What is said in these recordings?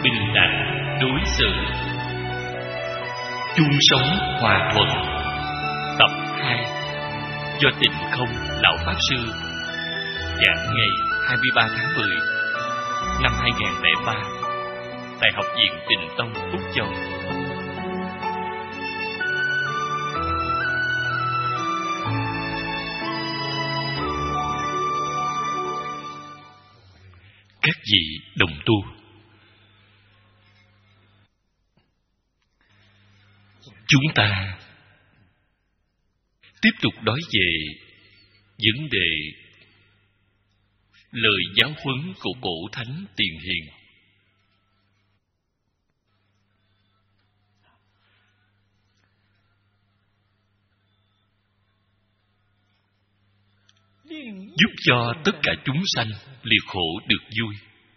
bình đẳng đối xử, chung sống hòa thuận. Tập 2 do Tịnh Không Lão Pháp Sư giảng ngày 23 tháng 10 năm 2003 tại Học viện Tịnh Tông Phúc Châu. Các vị đồng tu, chúng ta tiếp tục nói về vấn đề lời giáo huấn của cổ thánh Tiền Hiền. Giúp cho tất cả chúng sanh liệt khổ được vui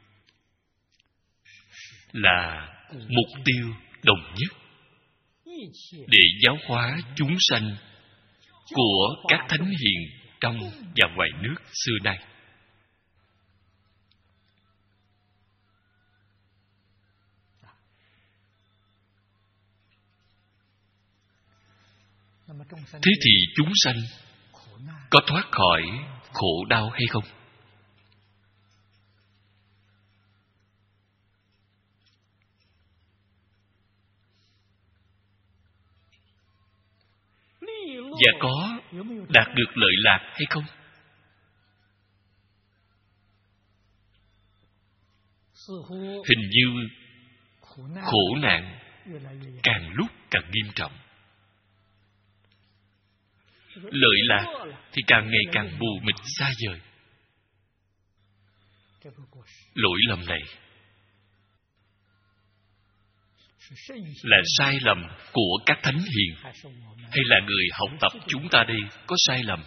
là mục tiêu đồng nhất để giáo hóa chúng sanh của các thánh hiền trong và ngoài nước xưa nay. Thế thì chúng sanh có thoát khỏi khổ đau hay không? Và có đạt được lợi lạc hay không? Hình như khổ nạn càng lúc càng nghiêm trọng, lợi lạc thì càng ngày càng mù mịt xa vời. Lỗi lầm này là sai lầm của các thánh hiền, hay là người học tập chúng ta đây có sai lầm?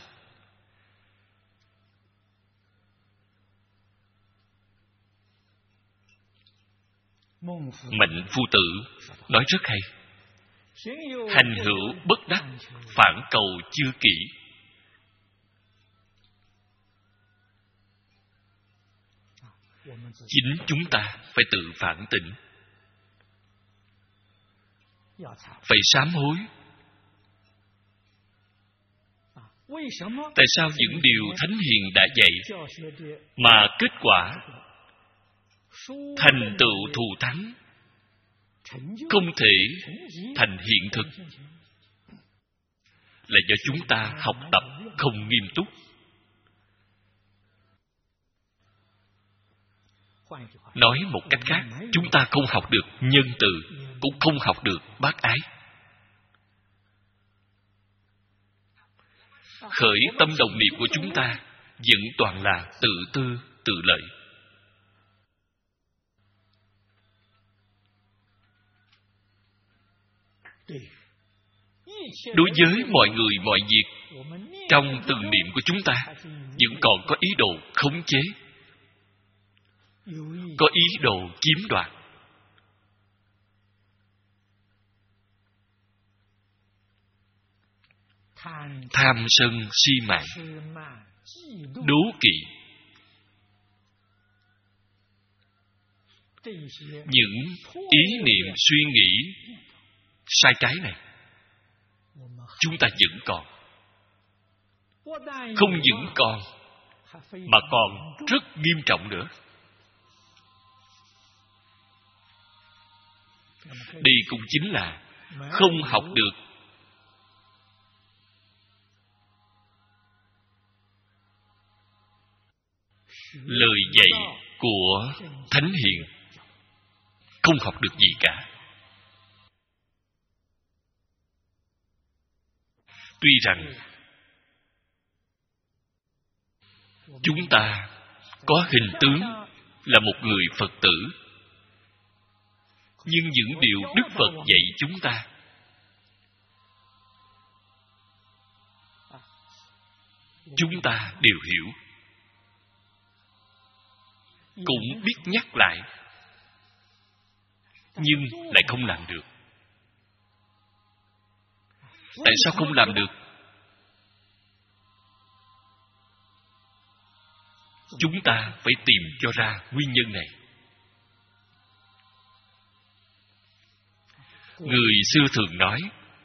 Mạnh Phu Tử nói rất hay: hành hữu bất đắc, phản cầu chưa kỹ. Chính chúng ta phải tự phản tỉnh, phải sám hối. Tại sao những điều thánh hiền đã dạy mà kết quả thành tựu thù thắng không thể thành hiện thực? Là do chúng ta học tập không nghiêm túc. Nói một cách khác, chúng ta không học được nhân từ, cũng không học được bác ái. Khởi tâm đồng niệm của chúng ta vẫn toàn là tự tư, tự lợi. Đối với mọi người, mọi việc, trong từng niệm của chúng ta vẫn còn có ý đồ khống chế, có ý đồ chiếm đoạt. Tham sân si mạng, đố kỵ, những ý niệm suy nghĩ sai trái này chúng ta vẫn còn. Không những còn mà còn rất nghiêm trọng nữa. Đây cũng chính là không học được lời dạy của thánh hiền, không học được gì cả. Tuy rằng chúng ta có hình tướng là một người Phật tử, nhưng những điều Đức Phật dạy chúng ta chúng ta đều hiểu, cũng biết nhắc lại, nhưng lại không làm được. Tại sao không làm được? Chúng ta phải tìm cho ra nguyên nhân này. Người xưa thường nói,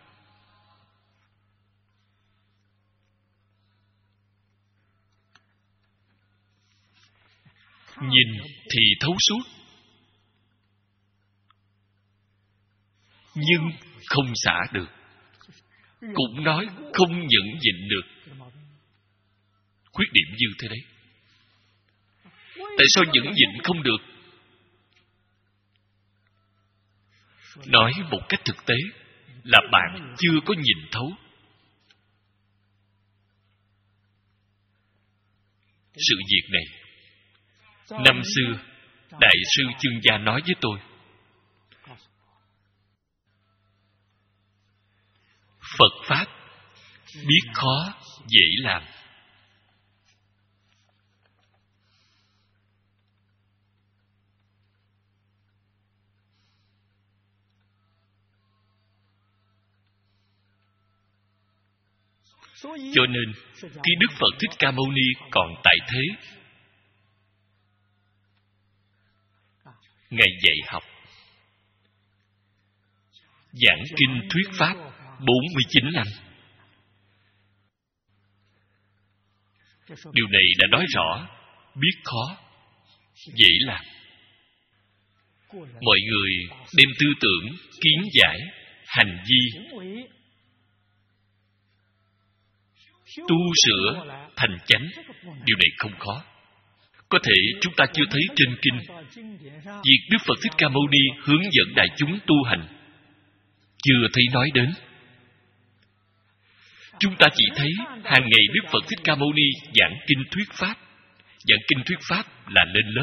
nhìn thì thấu suốt, nhưng không xả được. Cũng nói không nhẫn nhịn được. Khuyết điểm như thế đấy. Tại sao nhẫn nhịn không được? Nói một cách thực tế là bạn chưa có nhìn thấu. Sự việc này, năm xưa, Đại sư Chương Gia nói với tôi, Phật Pháp biết khó, dễ làm. Cho nên, khi Đức Phật Thích Ca Mâu Ni còn tại thế, Ngài dạy học, giảng kinh thuyết Pháp 49 năm. Điều này đã nói rõ, biết khó, dễ làm. Mọi người đem tư tưởng, kiến giải, hành vi tu sửa thành chánh. Điều này không khó. Có thể chúng ta chưa thấy trên kinh việc Đức Phật Thích Ca Mâu Ni hướng dẫn đại chúng tu hành, chưa thấy nói đến. Chúng ta chỉ thấy hàng ngày Đức Phật Thích Ca Mâu Ni giảng kinh thuyết Pháp. Giảng kinh thuyết Pháp là lên lớp.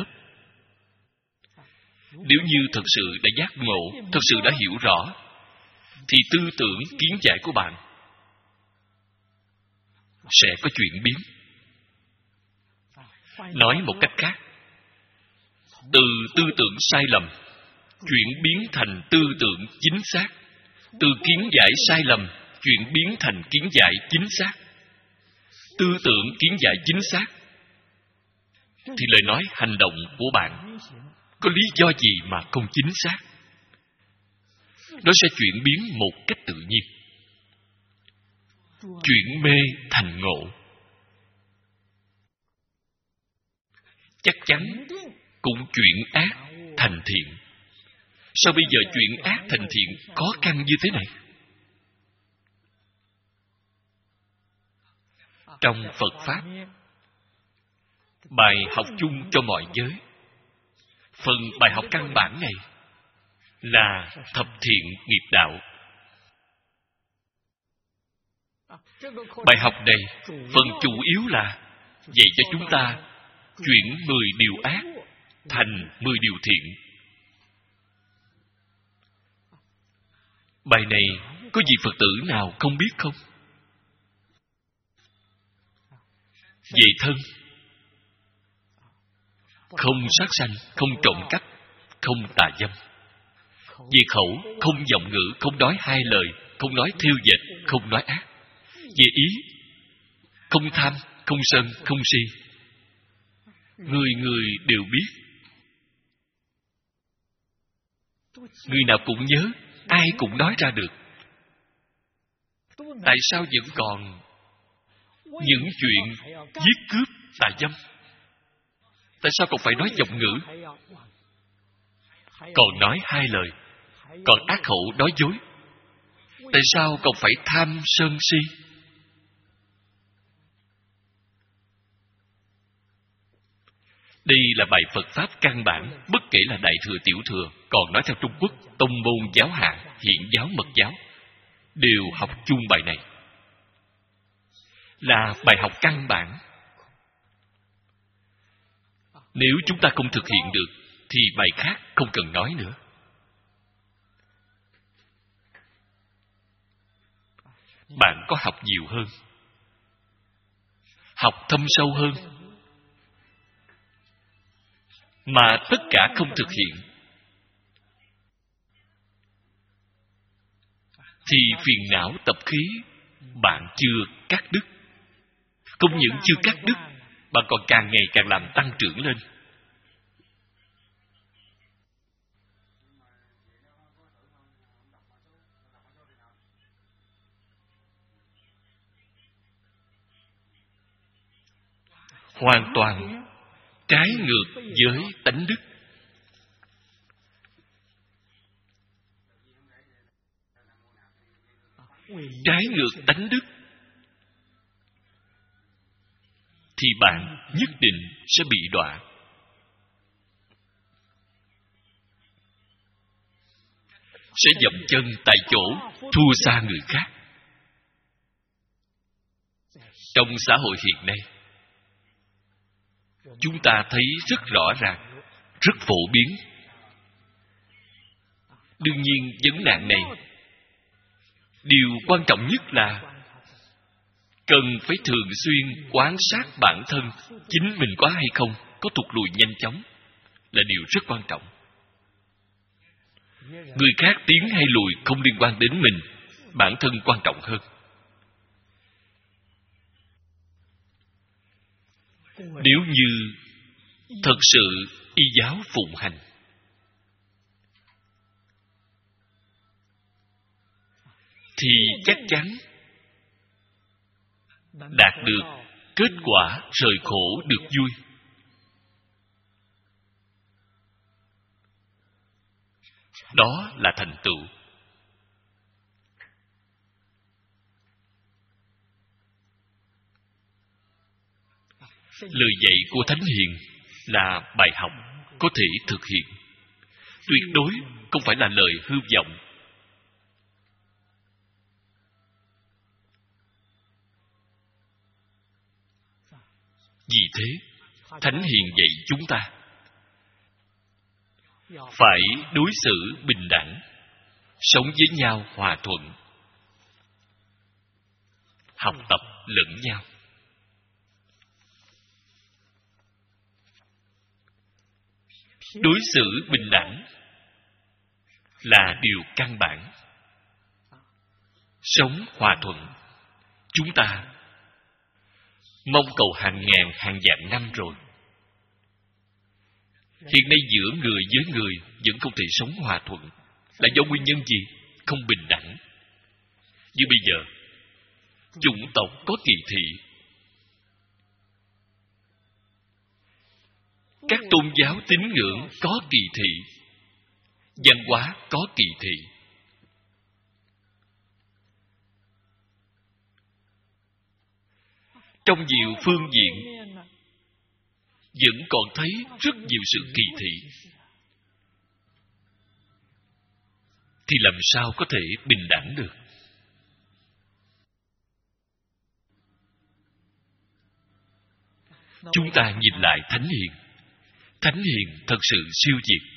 Nếu như thật sự đã giác ngộ, thật sự đã hiểu rõ, thì tư tưởng, kiến giải của bạn sẽ có chuyển biến. Nói một cách khác, từ tư tưởng sai lầm chuyển biến thành tư tưởng chính xác, từ kiến giải sai lầm chuyển biến thành kiến giải chính xác. Tư tưởng, kiến giải chính xác thì lời nói, hành động của bạn có lý do gì mà không chính xác? Nó sẽ chuyển biến một cách tự nhiên, chuyển mê thành ngộ. Chắc chắn cũng chuyển ác thành thiện. Sao bây giờ chuyển ác thành thiện khó khăn như thế này? Trong Phật Pháp, bài học chung cho mọi giới, phần bài học căn bản này là thập thiện nghiệp đạo. Bài học này, phần chủ yếu là dạy cho chúng ta chuyển 10 điều ác thành 10 điều thiện. Bài này có vị Phật tử nào không biết không? Về thân, không sát sanh, không trộm cắp, không tà dâm. Về khẩu, không giọng ngữ, không nói hai lời, không nói thêu dệt, không nói ác. Về ý, không tham, không sân, không si. Người người đều biết. Người nào cũng nhớ, ai cũng nói ra được. Tại sao vẫn còn những chuyện giết cướp, tà dâm? Tại sao còn phải nói giọng ngữ, còn nói hai lời, còn ác khẩu nói dối? Tại sao còn phải tham sân si? Đây là bài Phật Pháp căn bản, bất kể là Đại Thừa, Tiểu Thừa, còn nói theo Trung Quốc, tông môn giáo hạ, Hiển giáo, Mật giáo, đều học chung bài này. Là bài học căn bản. Nếu chúng ta không thực hiện được, thì bài khác không cần nói nữa. Bạn có học nhiều hơn, học thâm sâu hơn, mà tất cả không thực hiện, thì phiền não tập khí bạn chưa cắt đứt. Không những chưa cắt đứt, bạn còn càng ngày càng làm tăng trưởng lên. hoàn toàn trái ngược với tánh đức. Trái ngược tánh đức thì bạn nhất định sẽ bị đọa. Sẽ dậm chân tại chỗ, thua xa người khác. Trong xã hội hiện nay, chúng ta thấy rất rõ ràng, rất phổ biến. Đương nhiên, vấn nạn này, điều quan trọng nhất là cần phải thường xuyên quan sát bản thân, chính mình có hay không, có thụt lùi nhanh chóng, là điều rất quan trọng. Người khác tiến hay lùi không liên quan đến mình, bản thân quan trọng hơn. Nếu như thật sự y giáo phụng hành, thì chắc chắn đạt được kết quả rời khổ được vui. Đó là thành tựu. Lời dạy của Thánh Hiền là bài học có thể thực hiện. Tuyệt đối không phải là lời hư vọng. Vì thế, Thánh Hiền dạy chúng ta phải đối xử bình đẳng, sống với nhau hòa thuận, học tập lẫn nhau. Đối xử bình đẳng là điều căn bản. Sống hòa thuận, chúng ta mong cầu hàng ngàn hàng vạn năm rồi. Hiện nay giữa người với người vẫn không thể sống hòa thuận. Là do nguyên nhân gì? Không bình đẳng. Như bây giờ, chủng tộc có kỳ thị, các tôn giáo tín ngưỡng có kỳ thị, văn hóa có kỳ thị. Trong nhiều phương diện vẫn còn thấy rất nhiều sự kỳ thị, thì làm sao có thể bình đẳng được? Chúng ta nhìn lại Thánh Hiền. Thánh Hiền thật sự siêu việt.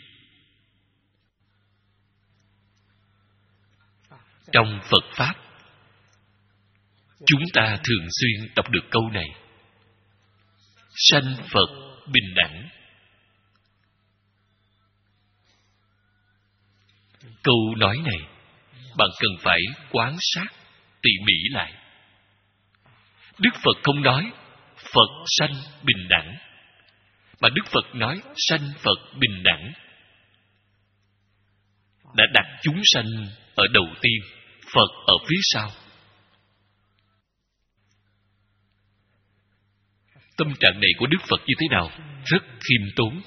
Trong Phật Pháp, chúng ta thường xuyên đọc được câu này: sanh Phật bình đẳng. Câu nói này bạn cần phải quan sát tỉ mỉ lại. Đức Phật không nói Phật sanh bình đẳng, mà Đức Phật nói sanh Phật bình đẳng. Đã đặt chúng sanh ở đầu tiên, Phật ở phía sau. Tâm trạng này của Đức Phật như thế nào? Rất khiêm tốn.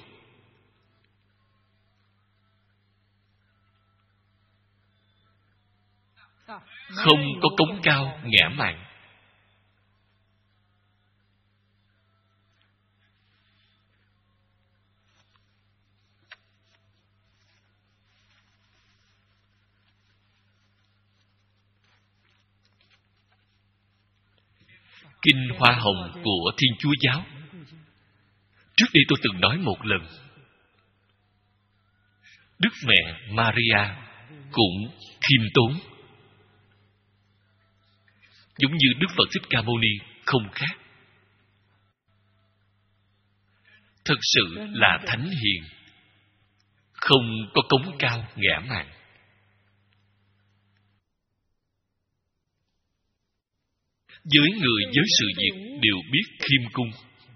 Không có cống cao ngã mạn. Kinh Hoa Hồng của Thiên Chúa Giáo, trước đây tôi từng nói một lần, Đức Mẹ Maria cũng khiêm tốn, giống như Đức Phật Thích Ca Mâu Ni không khác. Thật sự là thánh hiền, không có cống cao ngã mạn. Với người với sự việc đều biết khiêm cung.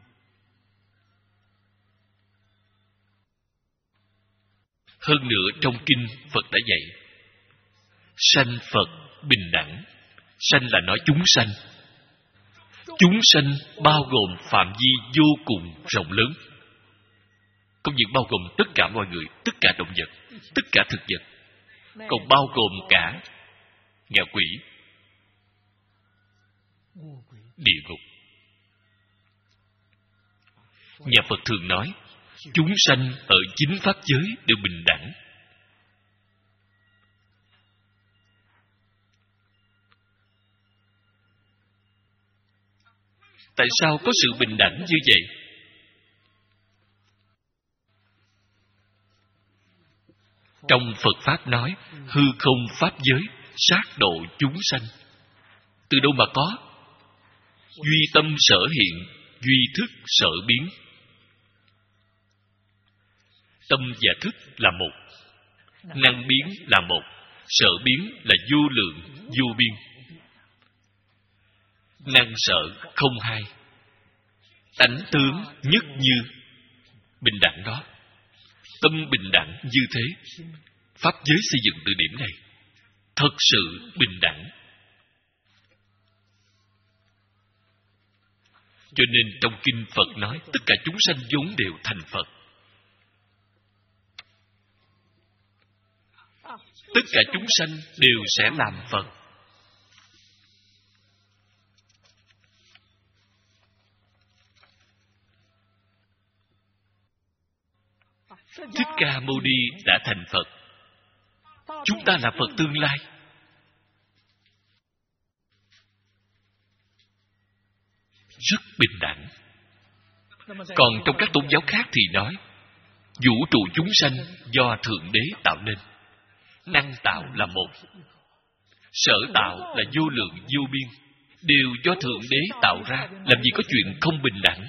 Hơn nữa trong kinh Phật đã dạy sanh Phật bình đẳng. Sanh là nói chúng sanh. Chúng sanh bao gồm phạm vi vô cùng rộng lớn, không những bao gồm tất cả mọi người, tất cả động vật, tất cả thực vật, còn bao gồm cả ngạ quỷ, địa ngục. Nhà Phật thường nói, chúng sanh ở chính pháp giới đều bình đẳng. Tại sao có sự bình đẳng như vậy? Trong Phật Pháp nói, hư không pháp giới, sát độ chúng sanh. Từ đâu mà có? Duy tâm sở hiện, duy thức sở biến. Tâm và thức là một, năng biến là một, sở biến là vô lượng, vô biên. Năng sở không hai, tánh tướng nhất như, bình đẳng đó. Tâm bình đẳng như thế, pháp giới xây dựng từ điểm này, thật sự bình đẳng. Cho nên trong kinh Phật nói, tất cả chúng sanh vốn đều thành Phật. Tất cả chúng sanh đều sẽ làm Phật. Thích Ca Mâu Ni đã thành Phật. Chúng ta là Phật tương lai. Rất bình đẳng. Còn trong các tôn giáo khác thì nói, vũ trụ chúng sanh do Thượng Đế tạo nên. Năng tạo là một, sở tạo là vô lượng vô biên, đều do Thượng Đế tạo ra. Làm gì có chuyện không bình đẳng?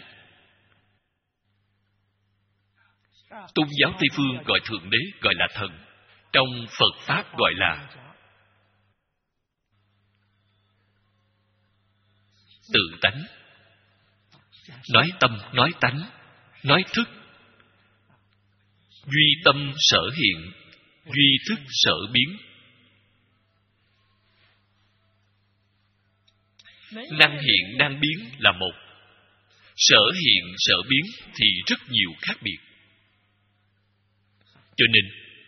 Tôn giáo Tây phương gọi Thượng Đế gọi là thần, trong Phật Pháp gọi là tự tánh. Nói tâm, nói tánh, nói thức. Duy tâm sở hiện, duy thức sở biến. Năng hiện, năng biến là một. Sở hiện, sở biến thì rất nhiều khác biệt. Cho nên,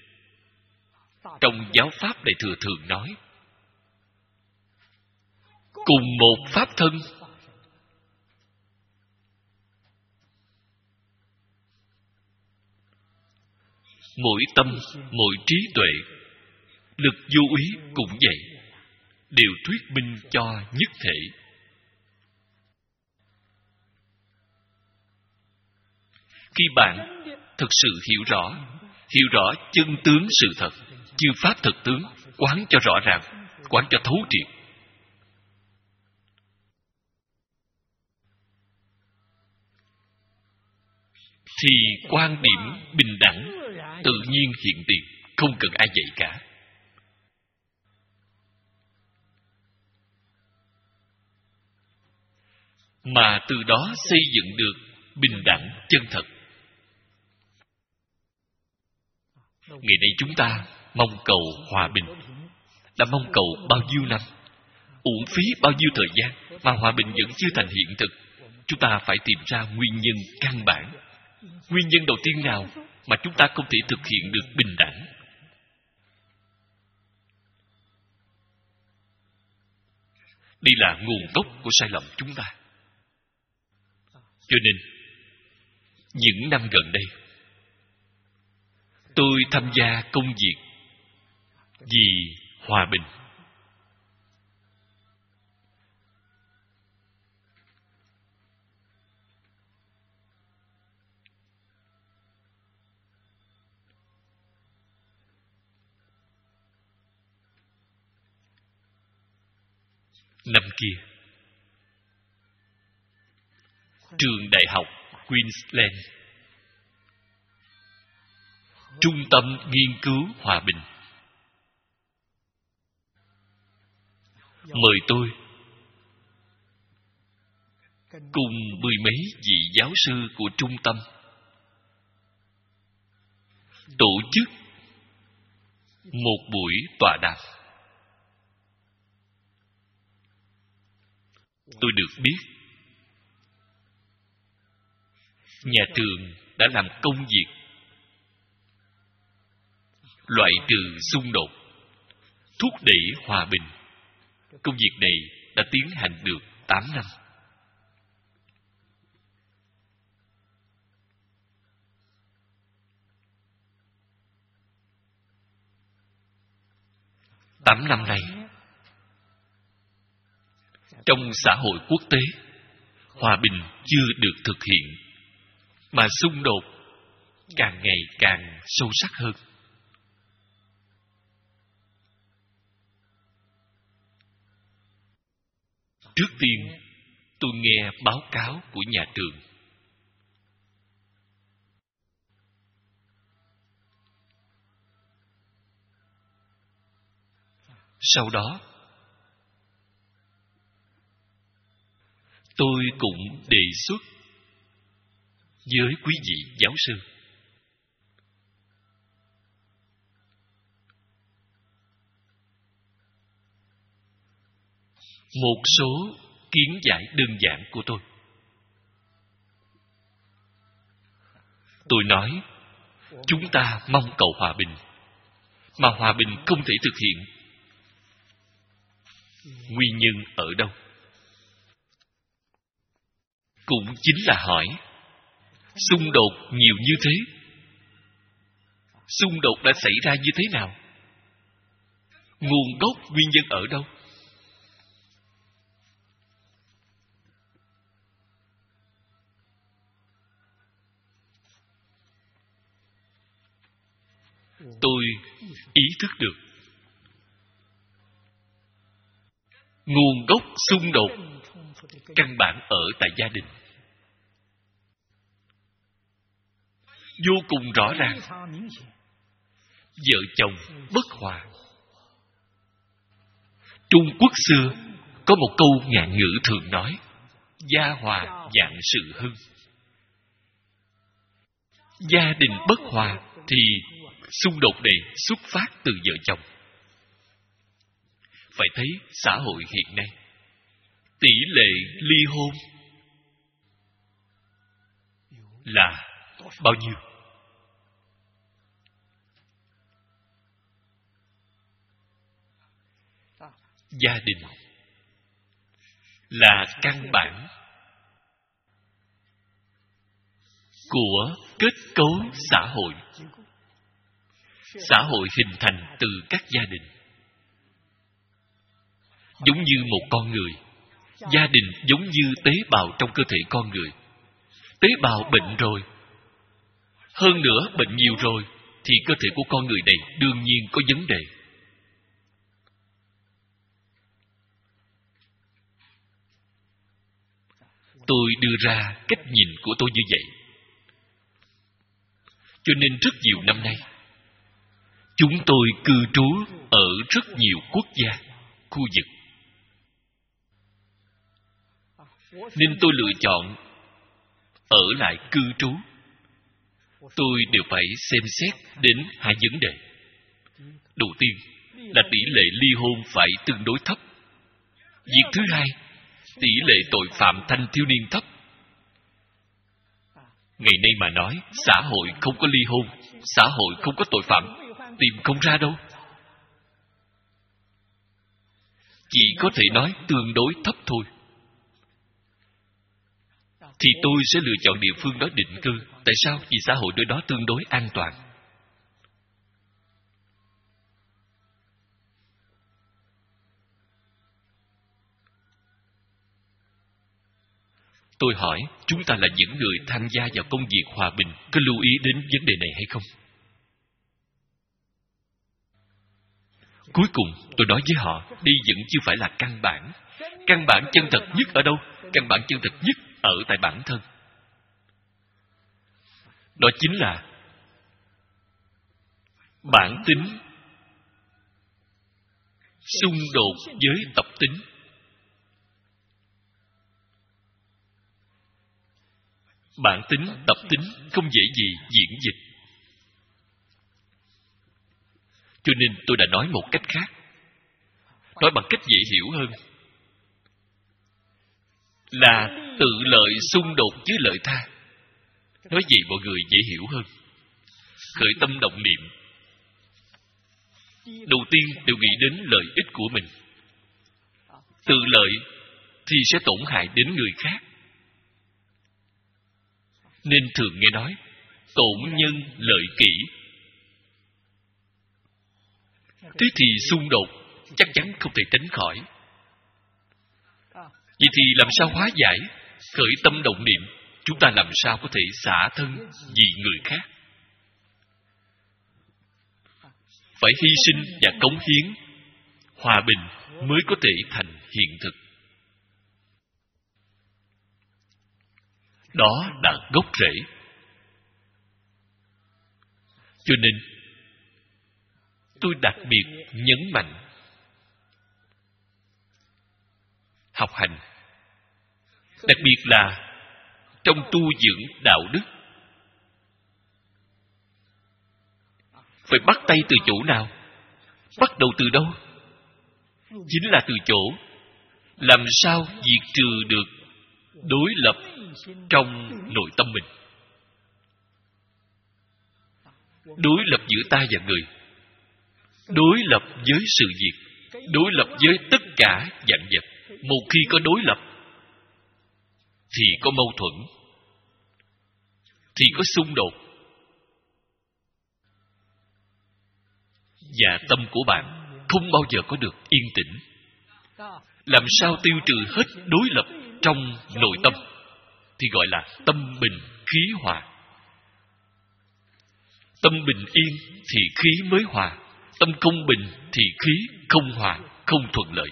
trong giáo Pháp Đại Thừa thường nói, cùng một Pháp thân, mỗi tâm, mỗi trí tuệ, lực vô úy cũng vậy, đều thuyết minh cho nhất thể. Khi bạn thực sự hiểu rõ chân tướng sự thật, chư pháp thực tướng, quán cho rõ ràng, quán cho thấu triệt, thì quan điểm bình đẳng tự nhiên hiện tiền, không cần ai dạy cả. Mà từ đó xây dựng được bình đẳng chân thật. Ngày nay chúng ta mong cầu hòa bình, đã mong cầu bao nhiêu năm, uổng phí bao nhiêu thời gian, mà hòa bình vẫn chưa thành hiện thực. Chúng ta phải tìm ra nguyên nhân căn bản. Nguyên nhân đầu tiên nào mà chúng ta không thể thực hiện được bình đẳng? Đây là nguồn gốc của sai lầm chúng ta. Cho nên, những năm gần đây, tôi tham gia công việc vì hòa bình. Năm kia, trường đại học Queensland, Trung tâm Nghiên cứu Hòa bình, mời tôi cùng mười mấy vị giáo sư của trung tâm tổ chức một buổi tọa đàm. Tôi được biết Nhà trường đã làm công việc loại trừ xung đột, thúc đẩy hòa bình. Công việc này đã tiến hành được 8 năm. Tám năm nay, trong xã hội quốc tế, hòa bình chưa được thực hiện, mà xung đột càng ngày càng sâu sắc hơn. Trước tiên, tôi nghe báo cáo của nhà trường. Sau đó, tôi cũng đề xuất với quý vị giáo sư một số kiến giải đơn giản của tôi. Tôi nói, chúng ta mong cầu hòa bình, mà hòa bình không thể thực hiện. Nguyên nhân ở đâu? Cũng chính là hỏi, xung đột nhiều như thế, xung đột đã xảy ra như thế nào? Nguồn gốc nguyên nhân ở đâu? Tôi ý thức được nguồn gốc xung đột căn bản ở tại gia đình. Vô cùng rõ ràng. Vợ chồng bất hòa. Trung Quốc xưa có một câu ngạn ngữ thường nói, gia hòa vạn sự hưng. Gia đình bất hòa thì xung đột này xuất phát từ vợ chồng. Phải thấy xã hội hiện nay, tỷ lệ ly hôn là bao nhiêu? Gia đình là căn bản của kết cấu xã hội. Xã hội hình thành từ các gia đình. Giống như một con người, gia đình giống như tế bào trong cơ thể con người. Tế bào bệnh rồi, hơn nữa bệnh nhiều rồi, thì cơ thể của con người này đương nhiên có vấn đề. Tôi đưa ra cách nhìn của tôi như vậy. Cho nên rất nhiều năm nay, chúng tôi cư trú ở rất nhiều quốc gia, khu vực. Nên tôi lựa chọn ở lại cư trú. Tôi đều phải xem xét đến hai vấn đề. Đầu tiên là tỷ lệ ly hôn phải tương đối thấp. Việc thứ hai, tỷ lệ tội phạm thanh thiếu niên thấp. Ngày nay mà nói, xã hội không có ly hôn, xã hội không có tội phạm, tìm không ra đâu. Chỉ có thể nói tương đối thấp thôi. Thì tôi sẽ lựa chọn địa phương đó định cư. Tại sao? Vì xã hội nơi đó tương đối an toàn. Tôi hỏi, chúng ta là những người tham gia vào công việc hòa bình, có lưu ý đến vấn đề này hay không? Cuối cùng, tôi nói với họ, đây vẫn chưa phải là căn bản. Căn bản chân thật nhất ở đâu? Căn bản chân thật nhất ở tại bản thân. Đó chính là bản tính xung đột với tập tính. Bản tính, tập tính không dễ gì diễn dịch. Cho nên tôi đã nói một cách khác, nói bằng cách dễ hiểu hơn, là tự lợi xung đột với lợi tha. Nói vậy mọi người dễ hiểu hơn. Khởi tâm động niệm, đầu tiên đều nghĩ đến lợi ích của mình. Tự lợi thì sẽ tổn hại đến người khác. Nên thường nghe nói tổn nhân lợi kỷ. Thế thì xung đột chắc chắn không thể tránh khỏi. Vậy thì làm sao hóa giải? Khởi tâm động niệm, chúng ta làm sao có thể xả thân vì người khác? Phải hy sinh và cống hiến, hòa bình mới có thể thành hiện thực. Đó là gốc rễ. Cho nên tôi đặc biệt nhấn mạnh học hành, đặc biệt là trong tu dưỡng đạo đức. Phải bắt tay từ chỗ nào? Bắt đầu từ đâu? Chính là từ chỗ làm sao diệt trừ được đối lập trong nội tâm mình. Đối lập giữa ta và người, đối lập với sự việc, đối lập với tất cả vạn vật. Một khi có đối lập thì có mâu thuẫn, thì có xung đột, và tâm của bạn không bao giờ có được yên tĩnh. Làm sao tiêu trừ hết đối lập trong nội tâm thì gọi là tâm bình khí hòa. Tâm bình yên thì khí mới hòa, tâm không bình thì khí không hòa, không thuận lợi.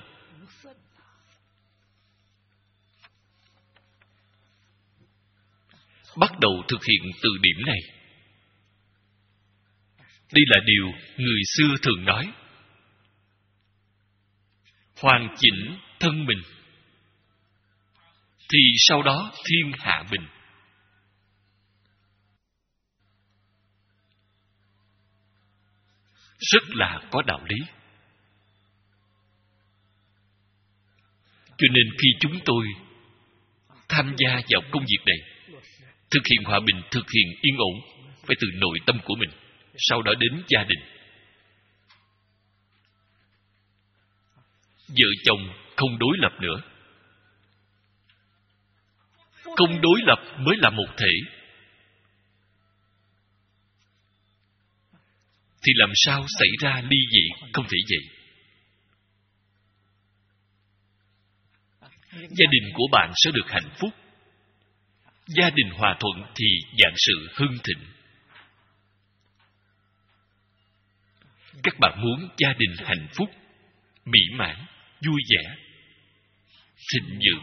Bắt đầu thực hiện từ điểm này. Đây là điều người xưa thường nói: hoàn chỉnh thân mình, thì sau đó thiên hạ bình. Rất là có đạo lý. Cho nên khi chúng tôi tham gia vào công việc này, thực hiện hòa bình, thực hiện yên ổn, phải từ nội tâm của mình, sau đó đến gia đình. Vợ chồng không đối lập nữa. Không đối lập mới là một thể. Thì làm sao xảy ra ly dị? Không thể vậy. Gia đình của bạn sẽ được hạnh phúc. Gia đình hòa thuận thì vạn sự hưng thịnh. Các bạn muốn gia đình hạnh phúc, mỹ mãn, vui vẻ, thịnh vượng,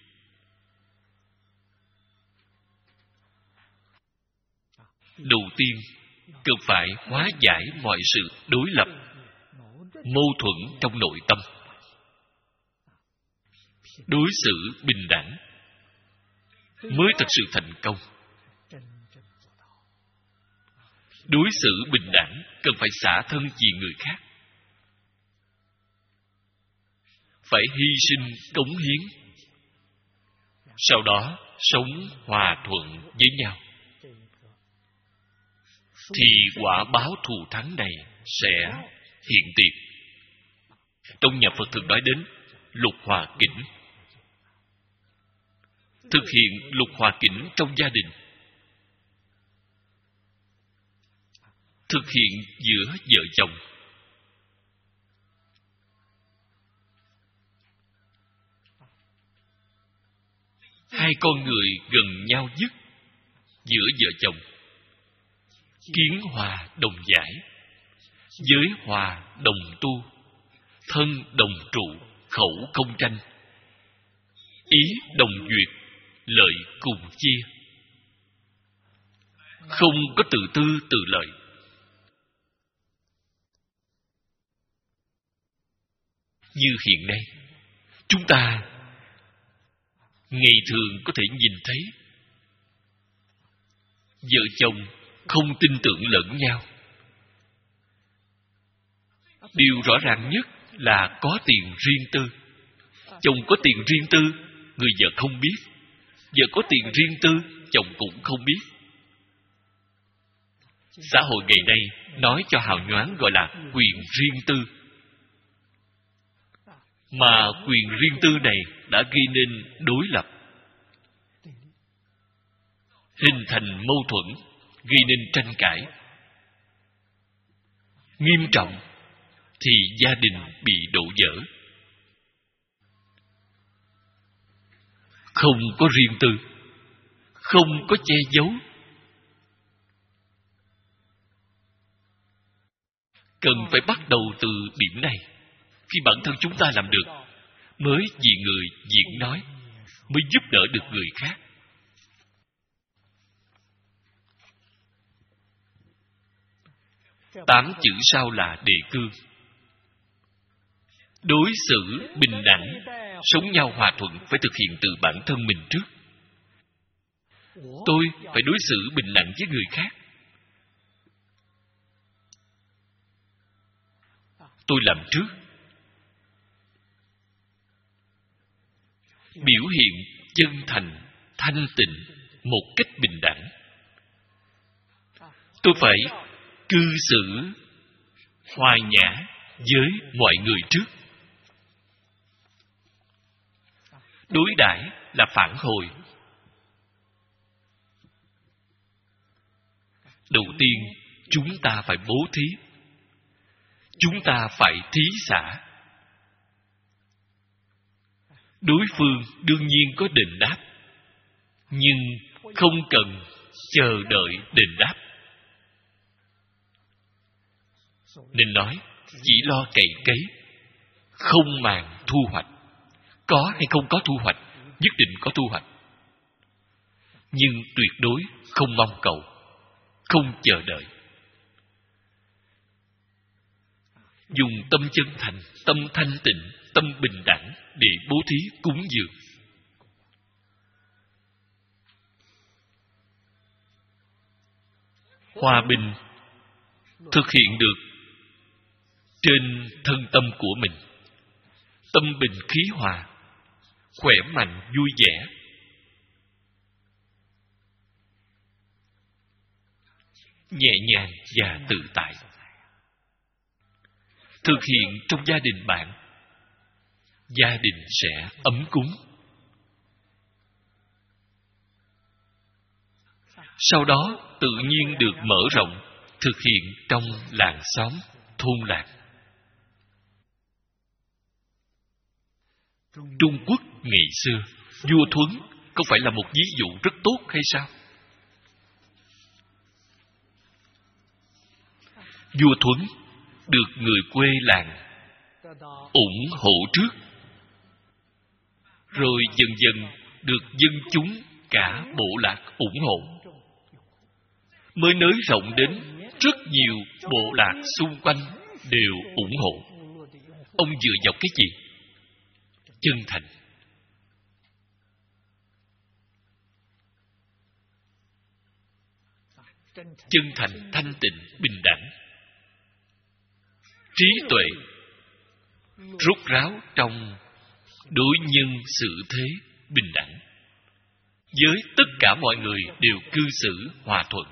đầu tiên cần phải hóa giải mọi sự đối lập, mâu thuẫn trong nội tâm. Đối xử bình đẳng mới thật sự thành công. Đối xử bình đẳng cần phải xả thân vì người khác, phải hy sinh cống hiến, sau đó sống hòa thuận với nhau, thì quả báo thù thắng này sẽ hiện tiền. Trong nhà Phật thường nói đến lục hòa kỉnh. Thực hiện lục hòa kỉnh trong gia đình, thực hiện giữa vợ chồng, hai con người gần nhau nhất giữa vợ chồng, kiến hòa đồng giải, giới hòa đồng tu, thân đồng trụ, khẩu không tranh, ý đồng duyệt, lợi cùng chia. Không có tự tư tự lợi. Như hiện nay, chúng ta ngày thường có thể nhìn thấy vợ chồng không tin tưởng lẫn nhau. Điều rõ ràng nhất là có tiền riêng tư. Chồng có tiền riêng tư, người vợ không biết. Vợ có tiền riêng tư, chồng cũng không biết. Xã hội ngày nay nói cho hào nhoáng gọi là quyền riêng tư. Mà quyền riêng tư này đã gây nên đối lập, hình thành mâu thuẫn, gây nên tranh cãi. Nghiêm trọng thì gia đình bị đổ vỡ. Không có riêng tư, không có che giấu. Cần phải bắt đầu từ điểm này. Khi bản thân chúng ta làm được, mới vì người diễn nói, mới giúp đỡ được người khác. Tám chữ sau là đề cương. Đối xử bình đẳng, sống nhau hòa thuận phải thực hiện từ bản thân mình trước. Tôi phải đối xử bình đẳng với người khác. Tôi làm trước. Biểu hiện chân thành, thanh tịnh một cách bình đẳng. Tôi phải cư xử hòa nhã với mọi người trước. Đối đãi là phản hồi. Đầu tiên, chúng ta phải bố thí. Chúng ta phải thí xả. Đối phương đương nhiên có đền đáp, nhưng không cần chờ đợi đền đáp. Nên nói, chỉ lo cày cấy, không màng thu hoạch. Có hay không có thu hoạch, nhất định có thu hoạch. Nhưng tuyệt đối không mong cầu, không chờ đợi. Dùng tâm chân thành, tâm thanh tịnh, tâm bình đẳng để bố thí cúng dường. Hòa bình thực hiện được trên thân tâm của mình. Tâm bình khí hòa, khỏe mạnh vui vẻ. Nhẹ nhàng và tự tại. Thực hiện trong gia đình bạn, gia đình sẽ ấm cúng. Sau đó tự nhiên được mở rộng, thực hiện trong làng xóm, thôn làng. Trung Quốc ngày xưa, vua Thuấn có phải là một ví dụ rất tốt hay sao? Vua Thuấn được người quê làng ủng hộ trước, rồi dần dần được dân chúng cả bộ lạc ủng hộ, mới nới rộng đến rất nhiều bộ lạc xung quanh đều ủng hộ. Ông dựa vào cái gì? Chân thành. Chân thành, thanh tịnh, bình đẳng. Trí tuệ rốt ráo trong đối nhân xử thế bình đẳng. Với tất cả mọi người đều cư xử hòa thuận.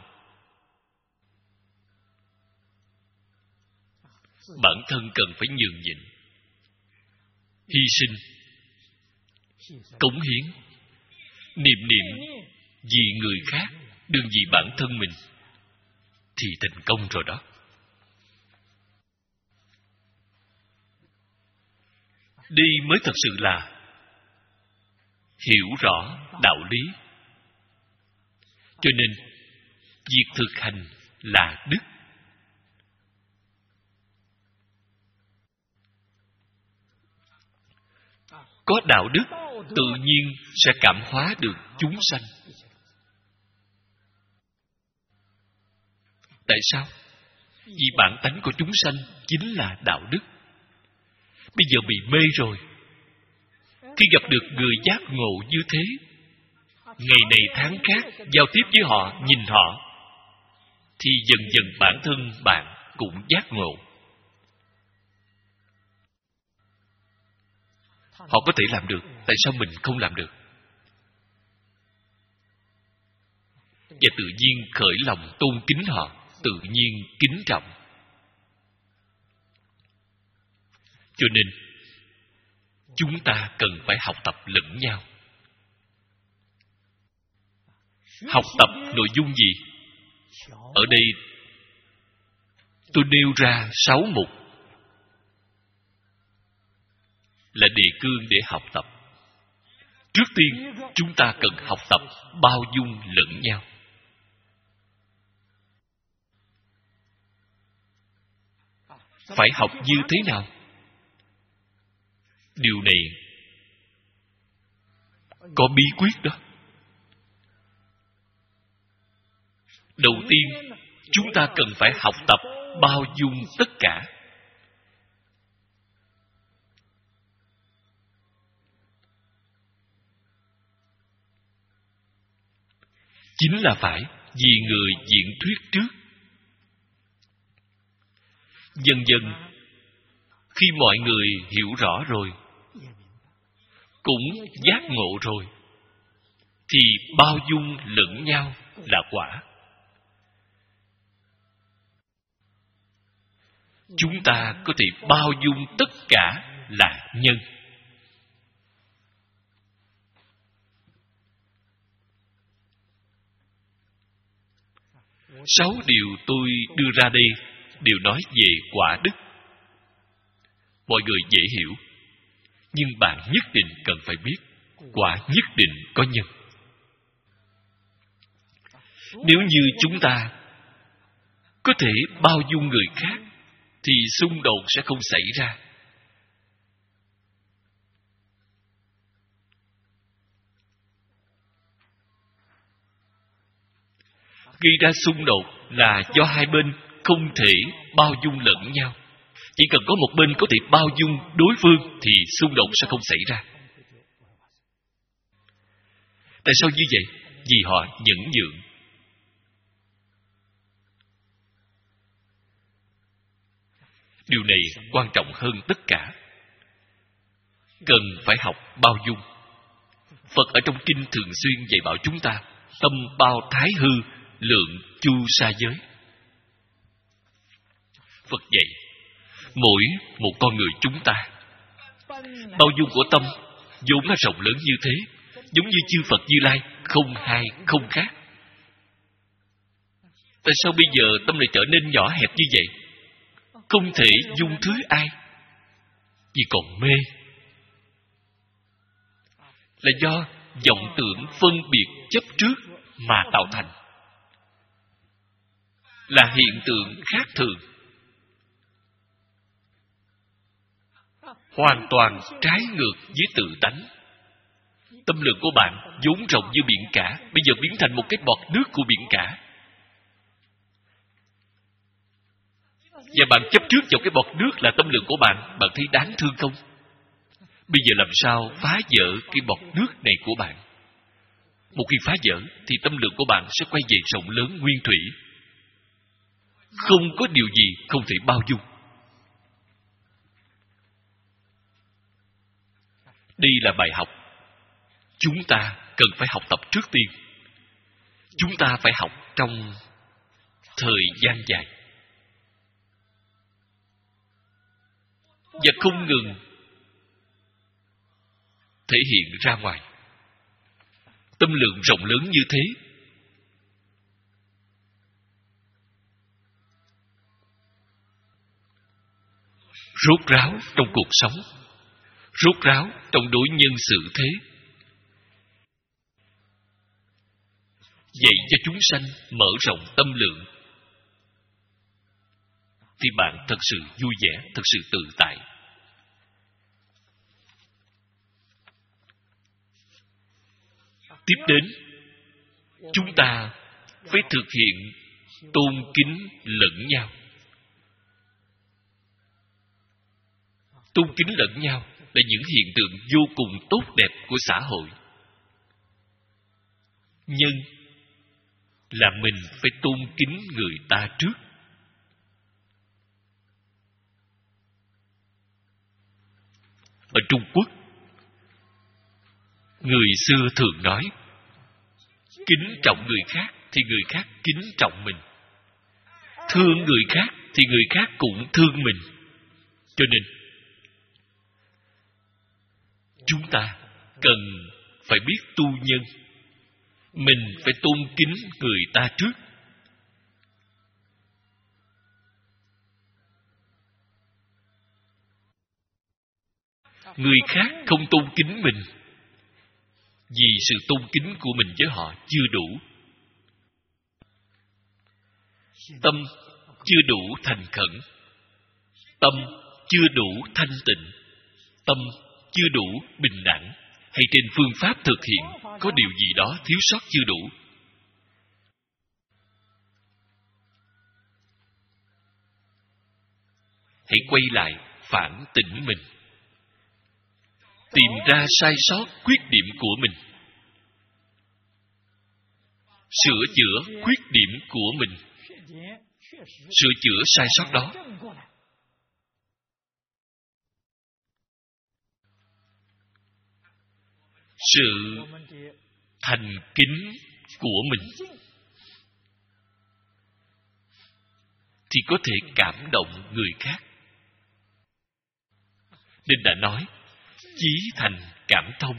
Bản thân cần phải nhường nhịn, hy sinh, cống hiến, niệm vì người khác, đừng vì bản thân mình, thì thành công rồi đó. Đây mới thật sự là hiểu rõ đạo lý. Cho nên việc thực hành là đức. Có đạo đức tự nhiên sẽ cảm hóa được chúng sanh. Tại sao? Vì bản tánh của chúng sanh chính là đạo đức. Bây giờ bị mê rồi. Khi gặp được người giác ngộ như thế, ngày này tháng khác giao tiếp với họ, nhìn họ, thì dần dần bản thân bạn cũng giác ngộ. Họ có thể làm được, tại sao mình không làm được? Và tự nhiên khởi lòng tôn kính họ, tự nhiên kính trọng. Cho nên chúng ta cần phải học tập lẫn nhau. Học tập nội dung gì? Ở đây tôi nêu ra 6 mục là đề cương để học tập. Trước tiên, chúng ta cần học tập bao dung lẫn nhau. Phải học như thế nào? Điều này có bí quyết đó. Đầu tiên, chúng ta cần phải học tập bao dung tất cả. Chính là phải vì người diễn thuyết trước. Dần dần, khi mọi người hiểu rõ rồi, cũng giác ngộ rồi, thì bao dung lẫn nhau là quả. Chúng ta có thể bao dung tất cả là nhân. Sáu điều tôi đưa ra đây đều nói về quả đức. Mọi người dễ hiểu, nhưng bạn nhất định cần phải biết quả nhất định có nhân. Nếu như chúng ta có thể bao dung người khác thì xung đột sẽ không xảy ra. Gây ra xung đột là do hai bên không thể bao dung lẫn nhau. Chỉ cần có một bên có thể bao dung đối phương thì xung đột sẽ không xảy ra. Tại sao như vậy? Vì họ nhẫn nhượng. Điều này quan trọng hơn tất cả. Cần phải học bao dung. Phật ở trong kinh thường xuyên dạy bảo chúng ta tâm bao thái hư, lượng chu sa giới. Phật dạy mỗi một con người chúng ta, bao dung của tâm vốn là rộng lớn như thế, giống như chư Phật Như Lai, không hai không khác. Tại sao bây giờ tâm lại trở nên nhỏ hẹp như vậy? Không thể dung thứ ai? Vì còn mê. Là do vọng tưởng phân biệt chấp trước mà tạo thành. Là hiện tượng khác thường, hoàn toàn trái ngược với tự tánh. Tâm lượng của bạn vốn rộng như biển cả, bây giờ biến thành một cái bọt nước của biển cả. Và bạn chấp trước vào cái bọt nước là tâm lượng của bạn, bạn thấy đáng thương không? Bây giờ làm sao phá vỡ cái bọt nước này của bạn? Một khi phá vỡ thì tâm lượng của bạn sẽ quay về rộng lớn nguyên thủy. Không có điều gì không thể bao dung. Đây là bài học chúng ta cần phải học tập trước tiên. Chúng ta phải học trong thời gian dài và không ngừng thể hiện ra ngoài. Tâm lượng rộng lớn như thế, rốt ráo trong cuộc sống, rốt ráo trong đối nhân xử thế, dạy cho chúng sanh mở rộng tâm lượng, thì bạn thật sự vui vẻ, thật sự tự tại. Tiếp đến, chúng ta phải thực hiện tôn kính lẫn nhau. Tôn kính lẫn nhau là những hiện tượng vô cùng tốt đẹp của xã hội. Nhưng là mình phải tôn kính người ta trước. Ở Trung Quốc, người xưa thường nói, kính trọng người khác thì người khác kính trọng mình. thương người khác thì người khác cũng thương mình. Cho nên chúng ta cần phải biết tu nhân. Mình phải tôn kính người ta trước. Người khác không tôn kính mình vì sự tôn kính của mình với họ chưa đủ. Tâm chưa đủ thành khẩn, tâm chưa đủ thanh tịnh, tâm chưa đủ bình đẳng, hay trên phương pháp thực hiện có điều gì đó thiếu sót chưa đủ. Hãy quay lại phản tỉnh mình, tìm ra sai sót khuyết điểm của mình, sửa chữa khuyết điểm của mình, sửa chữa sai sót đó. Sự thành kính của mình thì có thể cảm động người khác. Nên đã nói chí thành cảm thông.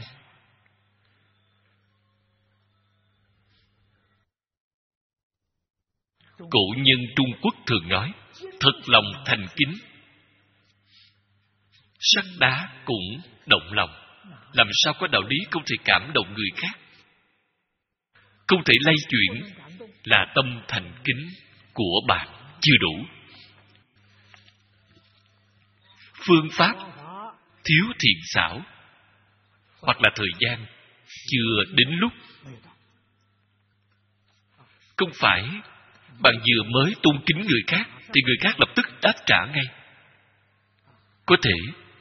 Cổ nhân Trung Quốc thường nói thật lòng thành kính, sắt đá cũng động lòng. Làm sao có đạo lý không thể cảm động người khác, không thể lay chuyển, là tâm thành kính của bạn chưa đủ. Phương pháp thiếu thiện xảo, hoặc là thời gian chưa đến lúc. Không phải bạn vừa mới tôn kính người khác thì người khác lập tức đáp trả ngay. Có thể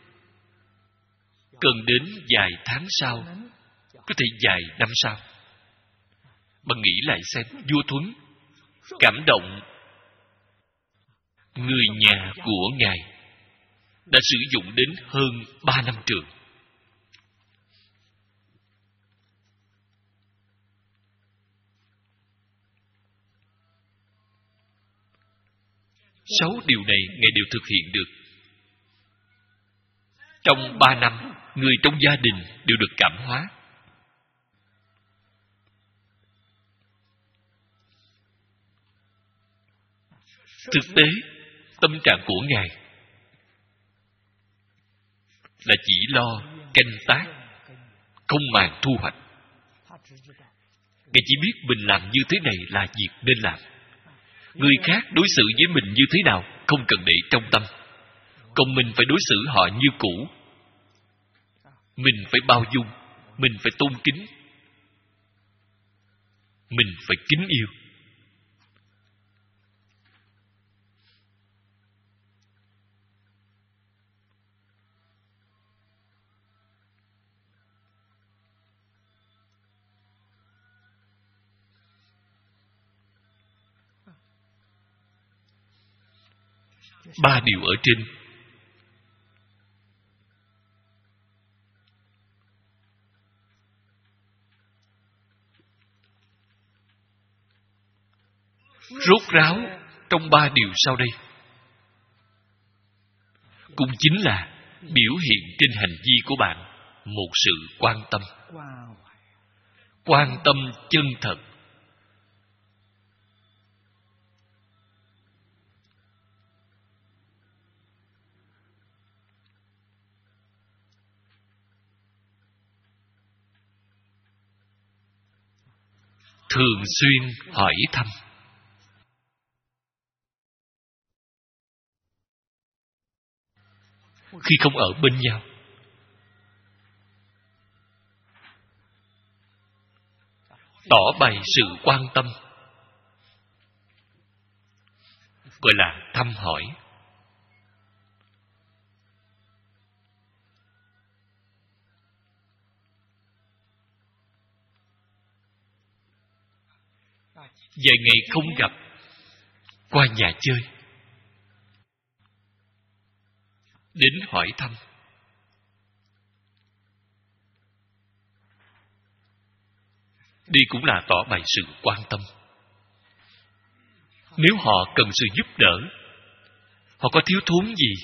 cần đến vài tháng sau, có thể vài năm sau. Bạn nghĩ lại xem, vua Thuấn cảm động người nhà của ngài đã sử dụng đến hơn 3 năm trường. Sáu điều này ngài đều thực hiện được. Trong 3 năm, người trong gia đình đều được cảm hóa. Thực tế, tâm trạng của ngài là chỉ lo canh tác, không màng thu hoạch. Ngài chỉ biết mình làm như thế này là việc nên làm. Người khác đối xử với mình như thế nào không cần để trong tâm. Còn mình phải đối xử họ như cũ. Mình phải bao dung, mình phải tôn kính, mình phải kính yêu. Ba điều ở trên rốt ráo trong 3 điều sau đây cũng chính là biểu hiện trên hành vi của bạn một sự quan tâm. Quan tâm chân thật. Thường xuyên hỏi thăm. Khi không ở bên nhau, tỏ bày sự quan tâm, gọi là thăm hỏi. Vài ngày không gặp, qua nhà chơi, đến hỏi thăm. Đây cũng là tỏ bày sự quan tâm. Nếu họ cần sự giúp đỡ, họ có thiếu thốn gì,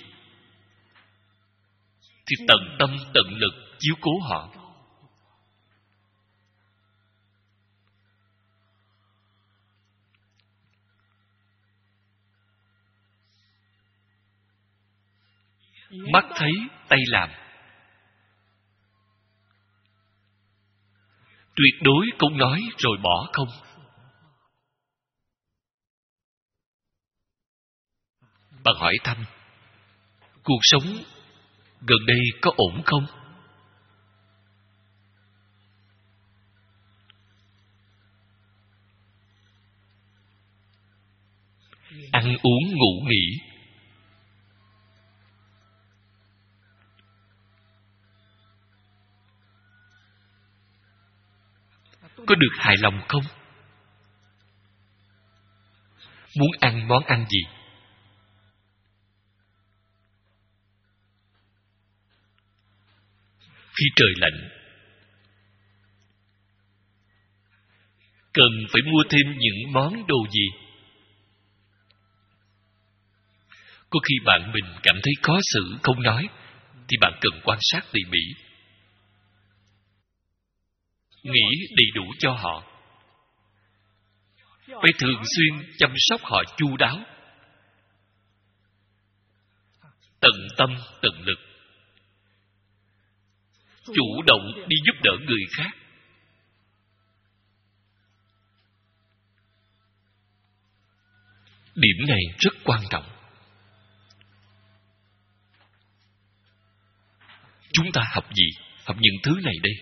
thì tận tâm tận lực chiếu cố họ. Mắt thấy tay làm. Tuyệt đối không nói rồi bỏ không. Bạn hỏi thăm, cuộc sống gần đây có ổn không? Ăn uống ngủ nghỉ, có được hài lòng không? Muốn ăn món ăn gì? Khi trời lạnh, cần phải mua thêm những món đồ gì? Có khi bạn mình cảm thấy khó xử không nói, thì bạn cần quan sát tỉ mỉ, nghĩ đầy đủ cho họ. Phải thường xuyên chăm sóc họ chu đáo, tận tâm tận lực, chủ động đi giúp đỡ người khác. Điểm này rất quan trọng. Chúng ta học gì? Học những thứ này đây.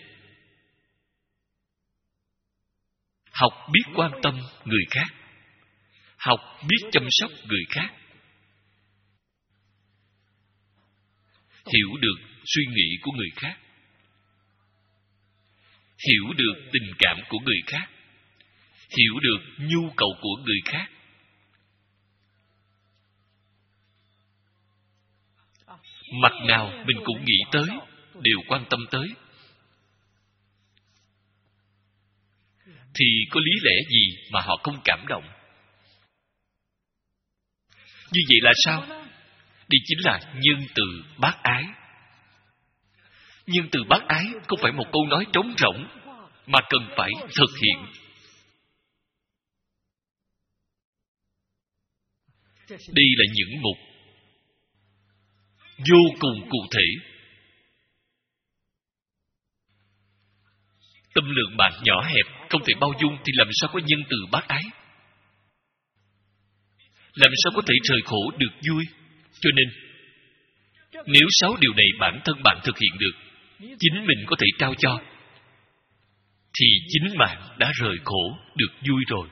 Học biết quan tâm người khác, học biết chăm sóc người khác, hiểu được suy nghĩ của người khác, hiểu được tình cảm của người khác, hiểu được nhu cầu của người khác. Mặt nào mình cũng nghĩ tới, đều quan tâm tới, thì có lý lẽ gì mà họ không cảm động? Như vậy là sao? Đây chính là nhân từ bác ái. Nhân từ bác ái không phải một câu nói trống rỗng, mà cần phải thực hiện. Đây là những mục vô cùng cụ thể. Tâm lượng bạn nhỏ hẹp, không thể bao dung, thì làm sao có nhân từ bác ái? Làm sao có thể rời khổ được vui? Cho nên, nếu 6 điều này bản thân bạn thực hiện được, chính mình có thể trao cho, thì chính bạn đã rời khổ được vui rồi.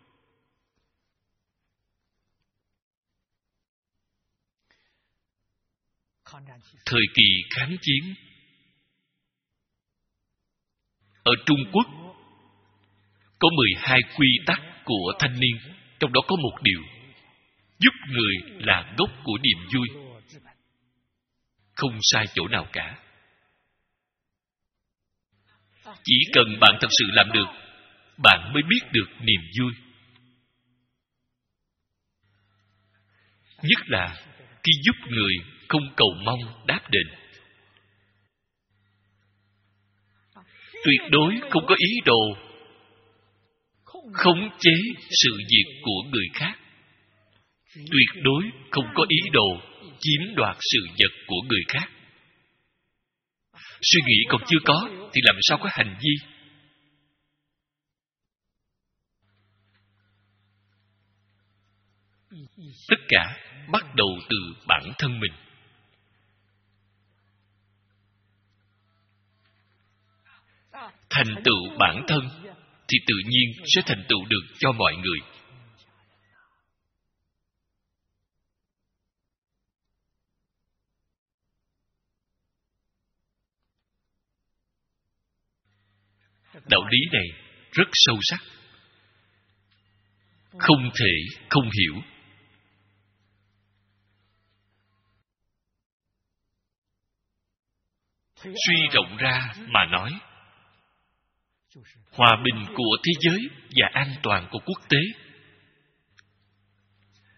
Thời kỳ kháng chiến ở Trung Quốc có 12 quy tắc của thanh niên, trong đó có một điều: giúp người là gốc của niềm vui. Không sai chỗ nào cả. Chỉ cần bạn thật sự làm được, bạn mới biết được niềm vui. Nhất là khi giúp người không cầu mong đáp đền. Tuyệt đối không có ý đồ khống chế sự việc của người khác. Tuyệt đối không có ý đồ chiếm đoạt sự vật của người khác. Suy nghĩ còn chưa có thì làm sao có hành vi? Tất cả bắt đầu từ bản thân mình. Thành tựu bản thân thì tự nhiên sẽ thành tựu được cho mọi người. Đạo lý này rất sâu sắc, không thể không hiểu. Suy rộng ra mà nói, hòa bình của thế giới và an toàn của quốc tế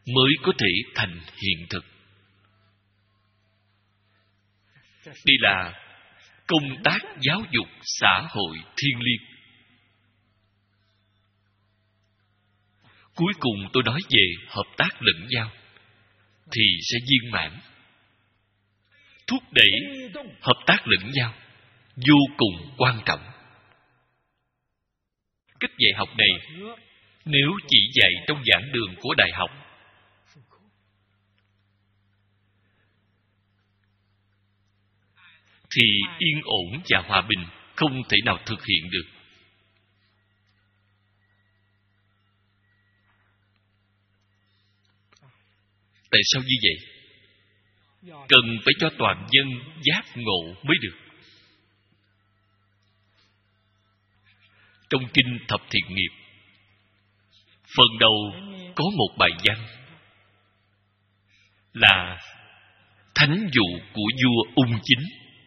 mới có thể thành hiện thực. Đây là công tác giáo dục xã hội thiêng liêng. Cuối cùng tôi nói về hợp tác lẫn nhau thì sẽ viên mãn. Thúc đẩy hợp tác lẫn nhau vô cùng quan trọng. Cách dạy học này nếu chỉ dạy trong giảng đường của đại học thì yên ổn và hòa bình không thể nào thực hiện được. Tại sao như vậy? Cần phải cho toàn dân giác ngộ mới được. Trong kinh Thập Thiện Nghiệp, phần đầu có một bài văn là thánh dụ của vua Ung Chính,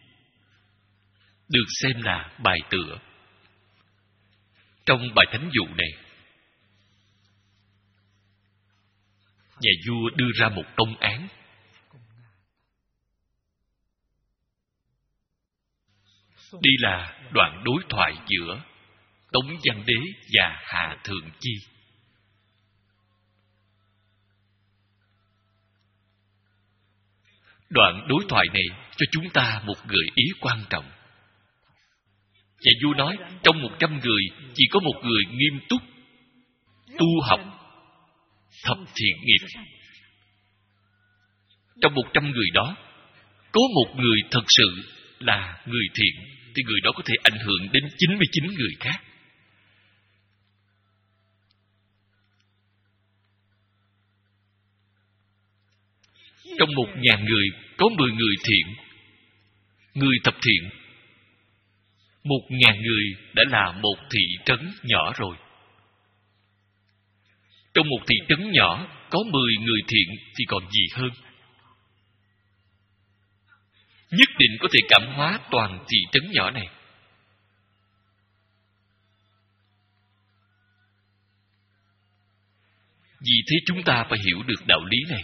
được xem là bài tựa. Trong bài thánh dụ này, nhà vua đưa ra một công án. Đây là đoạn đối thoại giữa Tống Văn Đế và Hạ Thượng Chi. Đoạn đối thoại này cho chúng ta một gợi ý quan trọng. Nhà vua nói, trong 100 người, chỉ có một người nghiêm túc tu học thập thiện nghiệp. Trong 100 người đó, có một người thật sự là người thiện, thì người đó có thể ảnh hưởng đến 99 người khác. Trong 1000 người, có 10 người thiện, người thập thiện. 1000 người đã là một thị trấn nhỏ rồi. Trong một thị trấn nhỏ, có 10 người thiện thì còn gì hơn. Nhất định có thể cảm hóa toàn thị trấn nhỏ này. Vì thế chúng ta phải hiểu được đạo lý này.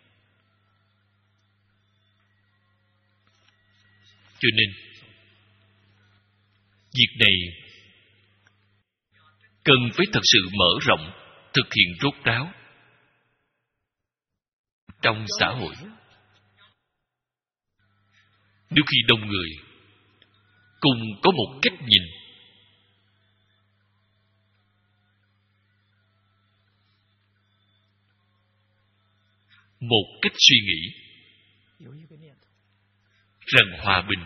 Cho nên, việc này cần phải thật sự mở rộng, thực hiện rốt ráo trong xã hội. Nếu khi đông người cùng có một cách nhìn, một cách suy nghĩ rằng hòa bình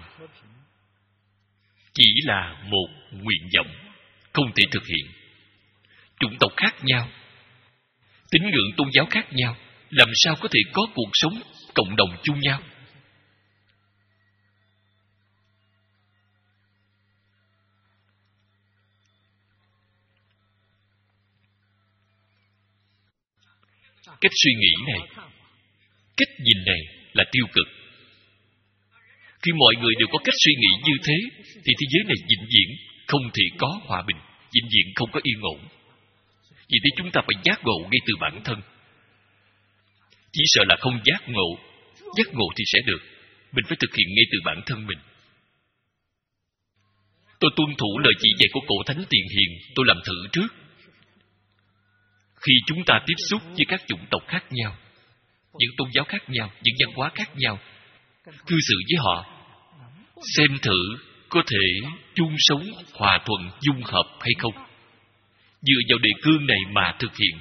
chỉ là một nguyện vọng không thể thực hiện. Chủng tộc khác nhau, tín ngưỡng tôn giáo khác nhau, làm sao có thể có cuộc sống cộng đồng chung nhau? Cách suy nghĩ này, cách nhìn này là tiêu cực. Khi mọi người đều có cách suy nghĩ như thế, thì thế giới này vĩnh viễn không thể có hòa bình, vĩnh viễn không có yên ổn. Vì thế chúng ta phải giác ngộ ngay từ bản thân. Chỉ sợ là không giác ngộ. Giác ngộ thì sẽ được. Mình phải thực hiện ngay từ bản thân mình. Tôi tuân thủ lời chỉ dạy của cổ thánh Tiền Hiền. Tôi làm thử trước. Khi chúng ta tiếp xúc với các chủng tộc khác nhau, những tôn giáo khác nhau, những văn hóa khác nhau, cư xử với họ, xem thử có thể chung sống hòa thuận dung hợp hay không. Dựa vào đề cương này mà thực hiện,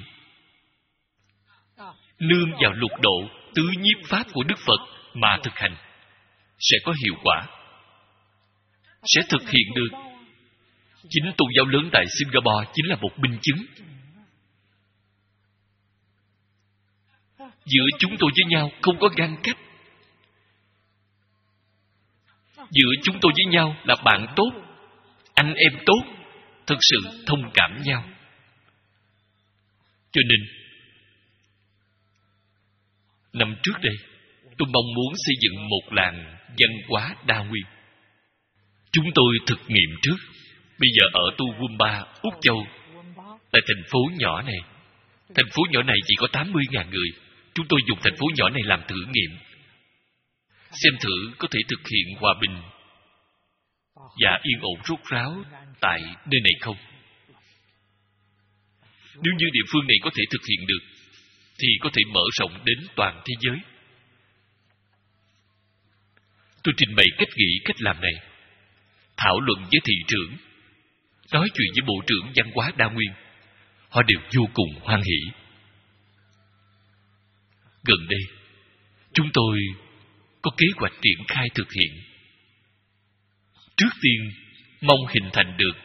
nương vào lục độ tứ nhiếp pháp của Đức Phật mà thực hành, sẽ có hiệu quả, sẽ thực hiện được. Chính tôn giáo lớn tại Singapore chính là một minh chứng. Giữa chúng tôi với nhau không có ngăn cách. Giữa chúng tôi với nhau là bạn tốt, anh em tốt, thực sự thông cảm nhau. Cho nên, năm trước đây, tôi mong muốn xây dựng một làng văn hóa đa nguyên. Chúng tôi thực nghiệm trước. Bây giờ ở Tu Wumba, Úc Châu, tại thành phố nhỏ này, Thành phố nhỏ này chỉ có 80.000 người. Chúng tôi dùng thành phố nhỏ này làm thử nghiệm, xem thử có thể thực hiện hòa bình và yên ổn rốt ráo tại nơi này không. Nếu như địa phương này có thể thực hiện được, thì có thể mở rộng đến toàn thế giới. Tôi trình bày cách nghĩ, cách làm này, thảo luận với thị trưởng, nói chuyện với bộ trưởng văn hóa đa nguyên. Họ đều vô cùng hoan hỉ. Gần đây, chúng tôi có kế hoạch triển khai thực hiện. Trước tiên, mong hình thành được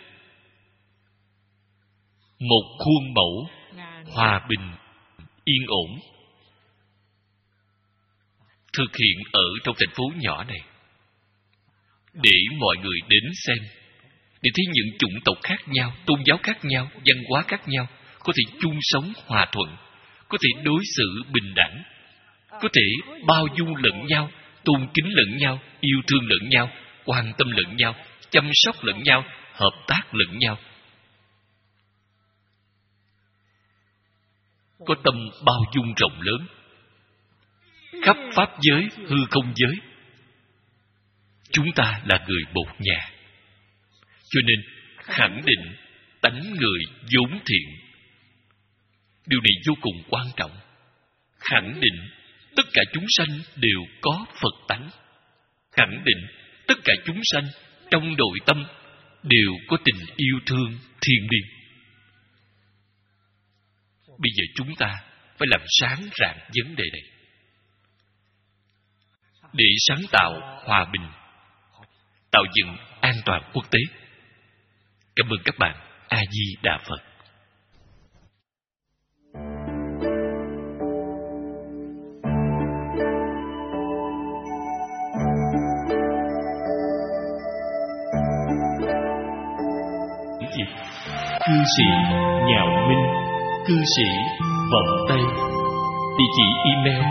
một khuôn mẫu hòa bình, yên ổn, thực hiện ở trong thành phố nhỏ này, để mọi người đến xem, để thấy những chủng tộc khác nhau, tôn giáo khác nhau, văn hóa khác nhau có thể chung sống hòa thuận, có thể đối xử bình đẳng, có thể bao dung lẫn nhau, tôn kính lẫn nhau, yêu thương lẫn nhau, quan tâm lẫn nhau, chăm sóc lẫn nhau, hợp tác lẫn nhau, có tâm bao dung rộng lớn, khắp pháp giới, hư không giới. Chúng ta là người một nhà, cho nên khẳng định tánh người vốn thiện. Điều này vô cùng quan trọng. Khẳng định tất cả chúng sanh đều có Phật tánh. Khẳng định tất cả chúng sanh trong nội tâm đều có tình yêu thương thiên liêng. Bây giờ chúng ta phải làm sáng rạng vấn đề này, để sáng tạo hòa bình, tạo dựng an toàn quốc tế. Cảm ơn các bạn. A Di Đà Phật. Cư sĩ Nhạo Minh, cư sĩ Vọng Tây. Địa chỉ email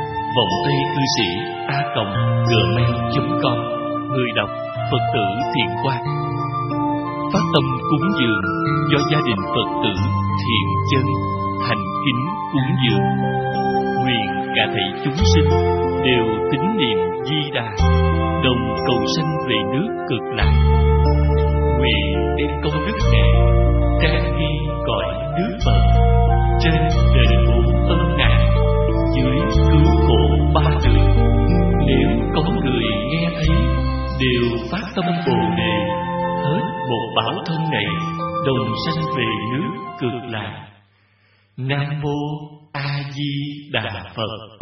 vongtaicư sĩ@gmail.com. Người đọc Phật tử Thiện Quang. Phát tâm cúng dường do gia đình Phật tử Thiện Chân thành kính cúng dường. Nguyện cả thảy chúng sinh đều tín niệm Di Đà, đồng cầu sanh về nước Cực Lạc. Nguyện đem công đức này trang ghi cõi nước Phật, trên đền bốn ân nạn, dưới cứu khổ ba đường. Nếu có người nghe thấy đều phát tâm Bồ Đề, hết một báo thân này đồng sanh về nước Cực Lạc. Nam mô A Di Đà Phật.